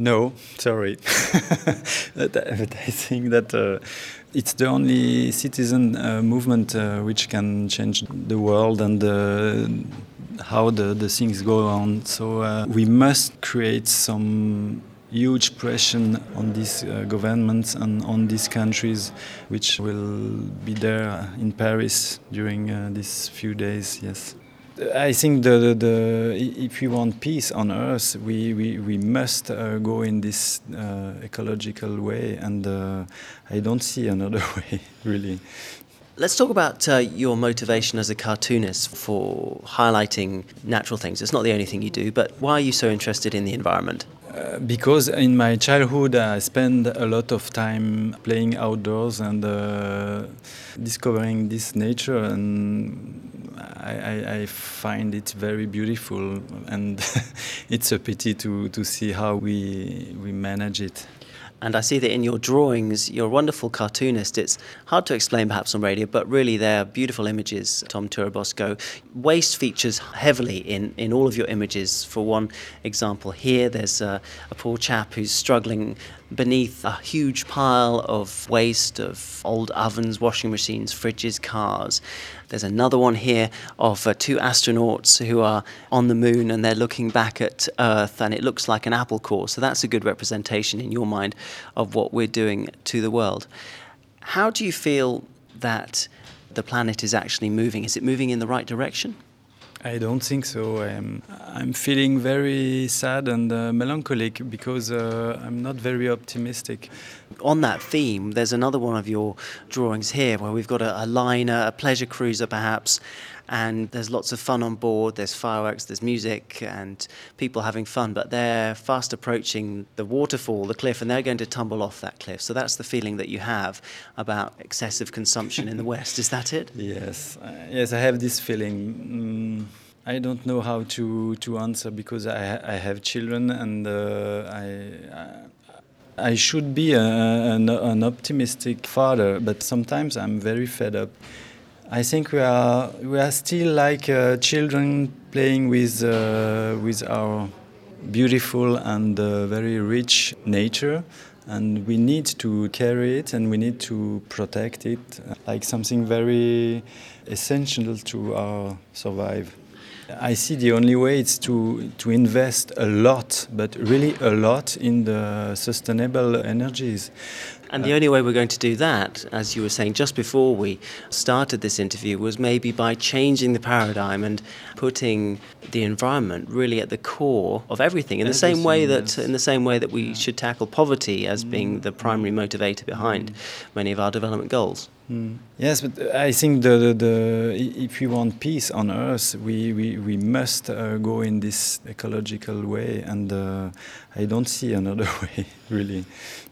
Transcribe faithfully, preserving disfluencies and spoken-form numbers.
No, sorry. but, but I think that uh, it's the only citizen uh, movement uh, which can change the world and uh, how the, the things go on. So uh, we must create some huge pressure on these uh, governments and on these countries, which will be there in Paris during uh, these few days, yes. I think the, the, the if we want peace on Earth, we, we, we must uh, go in this uh, ecological way, and uh, I don't see another way, really. Let's talk about uh, your motivation as a cartoonist for highlighting natural things. It's not the only thing you do, but why are you so interested in the environment? Uh, because in my childhood I spent a lot of time playing outdoors and uh, discovering this nature, and I, I, I find it very beautiful, and it's a pity to, to see how we, we manage it. And I see that in your drawings, you're a wonderful cartoonist. It's hard to explain perhaps on radio, but really they're beautiful images, Tom Turabosco. Waste features heavily in, in all of your images. For one example, here there's a, a poor chap who's struggling beneath a huge pile of waste, of old ovens, washing machines, fridges, cars. There's another one here of uh, two astronauts who are on the moon and they're looking back at Earth, and it looks like an apple core. So that's a good representation in your mind of what we're doing to the world. How do you feel that the planet is actually moving? Is it moving in the right direction? I don't think so. I'm, I'm feeling very sad and uh, melancholic because uh, I'm not very optimistic. On that theme, there's another one of your drawings here where we've got a, a liner, a pleasure cruiser perhaps, and there's lots of fun on board. There's fireworks, there's music, and people having fun, but they're fast approaching the waterfall, the cliff, and they're going to tumble off that cliff. So that's the feeling that you have about excessive consumption in the West. Is that it? Yes, uh, yes, I have this feeling. Mm, I don't know how to, to answer because I, I have children, and uh, I, I should be a, an, an optimistic father, but sometimes I'm very fed up. I think we are we are still like uh, children playing with uh, with our beautiful and uh, very rich nature, and we need to carry it and we need to protect it like something very essential to our survive. I see the only way is to, to invest a lot, but really a lot, in the sustainable energies. And the only way we're going to do that, as you were saying just before we started this interview, was maybe by changing the paradigm and putting the environment really at the core of everything. In the everything, same way that, yes. in the same way that we yeah. should tackle poverty as mm. being the primary motivator behind mm. many of our development goals. Mm. Yes, but I think the, the, the if we want peace on Earth, we we, we must uh, go in this ecological way, and uh, I don't see another way, really.